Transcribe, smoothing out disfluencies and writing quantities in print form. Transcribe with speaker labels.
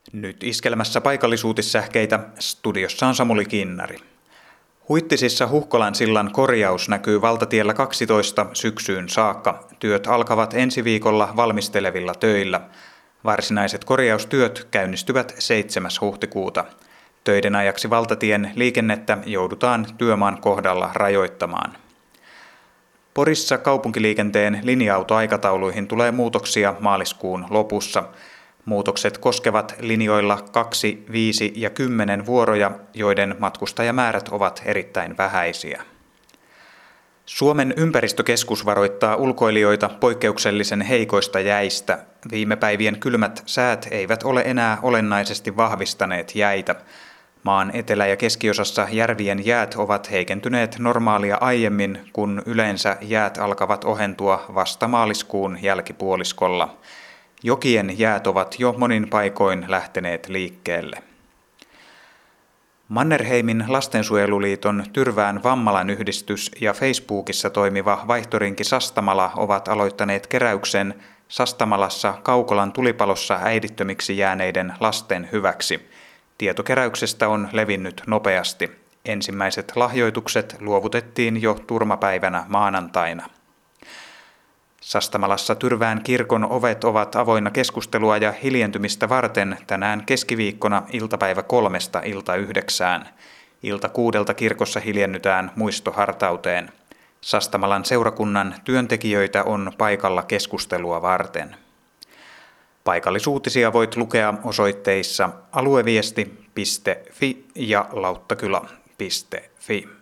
Speaker 1: Nyt iskelmässä paikallisuutissähkeitä, studiossa on Samuli Kinnari. Huittisissa Huhkolan sillan korjaus näkyy valtatiellä 12 syksyyn saakka. Työt alkavat ensi viikolla valmistelevilla töillä. Varsinaiset korjaustyöt käynnistyvät 7. huhtikuuta. Töiden ajaksi valtatien liikennettä joudutaan työmaan kohdalla rajoittamaan. Porissa kaupunkiliikenteen linja-autoaikatauluihin tulee muutoksia maaliskuun lopussa. Muutokset koskevat linjoilla 2, 5 ja 10 vuoroja, joiden matkustajamäärät ovat erittäin vähäisiä. Suomen ympäristökeskus varoittaa ulkoilijoita poikkeuksellisen heikoista jäistä. Viime päivien kylmät säät eivät ole enää olennaisesti vahvistaneet jäitä. Maan etelä- ja keskiosassa järvien jäät ovat heikentyneet normaalia aiemmin, kun yleensä jäät alkavat ohentua vasta maaliskuun jälkipuoliskolla. Jokien jäät ovat jo monin paikoin lähteneet liikkeelle. Mannerheimin lastensuojeluliiton Tyrvään Vammalan yhdistys ja Facebookissa toimiva Vaihtorinki Sastamala ovat aloittaneet keräyksen Sastamalassa Kaukolan tulipalossa äidittömiksi jääneiden lasten hyväksi. Tietokeräyksestä on levinnyt nopeasti. Ensimmäiset lahjoitukset luovutettiin jo turmapäivänä maanantaina. Sastamalassa Tyrvään kirkon ovet ovat avoinna keskustelua ja hiljentymistä varten tänään keskiviikkona iltapäivä 3:00 ilta 9:00. Ilta 6:00 kirkossa hiljennytään muistohartauteen. Sastamalan seurakunnan työntekijöitä on paikalla keskustelua varten. Paikallisuutisia voit lukea osoitteissa alueviesti.fi ja lauttakylä.fi.